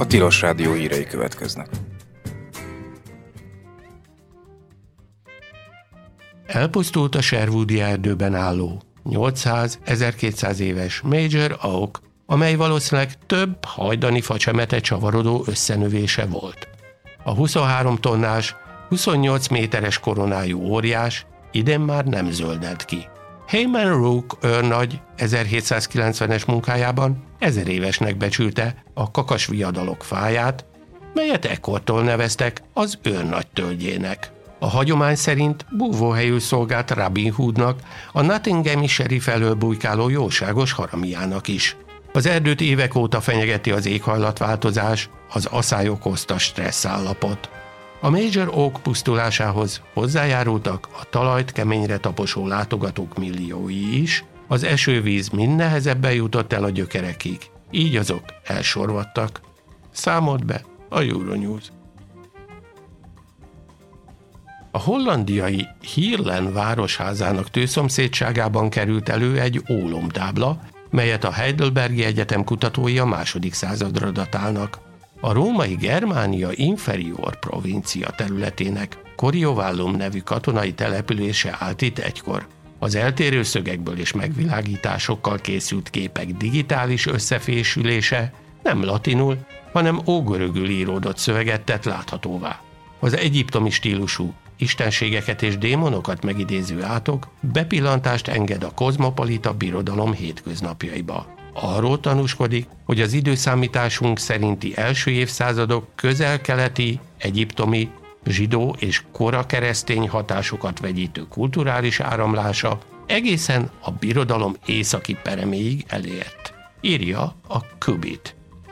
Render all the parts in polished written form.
Tilos Rádió hírei következnek. Elpusztult a Sherwoodi erdőben álló 800-1200 éves Major Oak, amely valószínűleg több hajdani facsemete csavarodó összenövése volt. A 23 tonnás, 28 méteres koronájú óriás idén már nem zöldelt ki. Hayman Rook őrnagy 1790-es munkájában 1000 évesnek becsülte a kakasviadalok fáját, melyet ekkortól neveztek az őrnagy tölgyének. A hagyomány szerint búvóhelyül szolgált Robin Hoodnak, a Nottinghami sheriff elől bujkáló jóságos haramiának is. Az erdőt évek óta fenyegeti az éghajlatváltozás, az aszály okozta stresszállapot. A Major Oak pusztulásához hozzájárultak a talajt keményre taposó látogatók milliói is, az esővíz mind nehezebben jutott el a gyökerekig, így azok elsorvadtak. Számolt be a Euronews. A hollandiai Heerlen városházának tőszomszédságában került elő egy ólomtábla, melyet a Heidelbergi Egyetem kutatói a 2. századra datálnak. A római Germánia Inferior provincia területének Coriovallum nevű katonai települése állt itt egykor. Az eltérő szögekből és megvilágításokkal készült képek digitális összefésülése nem latinul, hanem ógörögül íródott szöveget tett láthatóvá. Az egyiptomi stílusú, istenségeket és démonokat megidéző átok bepillantást enged a kozmopolita birodalom hétköznapjaiba. Arról tanúskodik, hogy az időszámításunk szerinti első évszázadok közel-keleti, egyiptomi, zsidó és kora keresztény hatásokat vegyítő kulturális áramlása egészen a birodalom északi pereméig elért, írja a Qubit.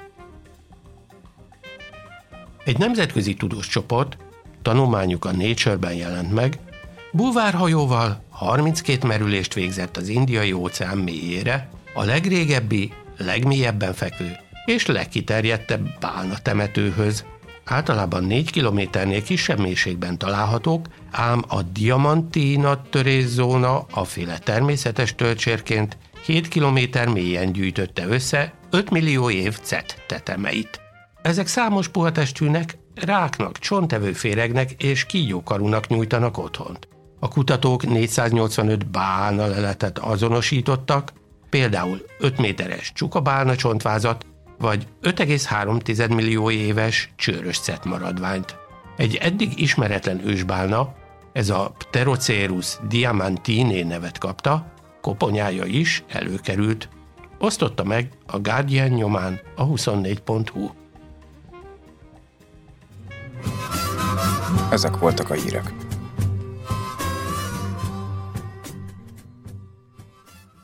Egy nemzetközi tudós csoport, tanulmányuk a Nature-ben jelent meg, bulvárhajóval 32 merülést végzett az Indiai-óceán mélyére, a legrégebbi, legmélyebben fekvő és legkiterjedtebb bálnatemetőhöz. Általában 4 kilométernél kisebb mélységben találhatók, ám a Diamantina törészóna aféle természetes töltsérként 7 kilométer mélyen gyűjtötte össze 5 millió év CET tetemeit. Ezek számos puhatestűnek, ráknak, csonttevő féregnek és kígyókarúnak nyújtanak otthont. A kutatók 485 bálnaleletet azonosítottak, például 5 méteres csukabálna csontvázat, vagy 5,3 millió éves csőrös CET maradványt. Egy eddig ismeretlen ősbálna, ez a Pterocerus diamantinae nevet kapta, koponyája is előkerült. Osztotta meg a Guardian nyomán a 24.hu. Ezek voltak a hírek.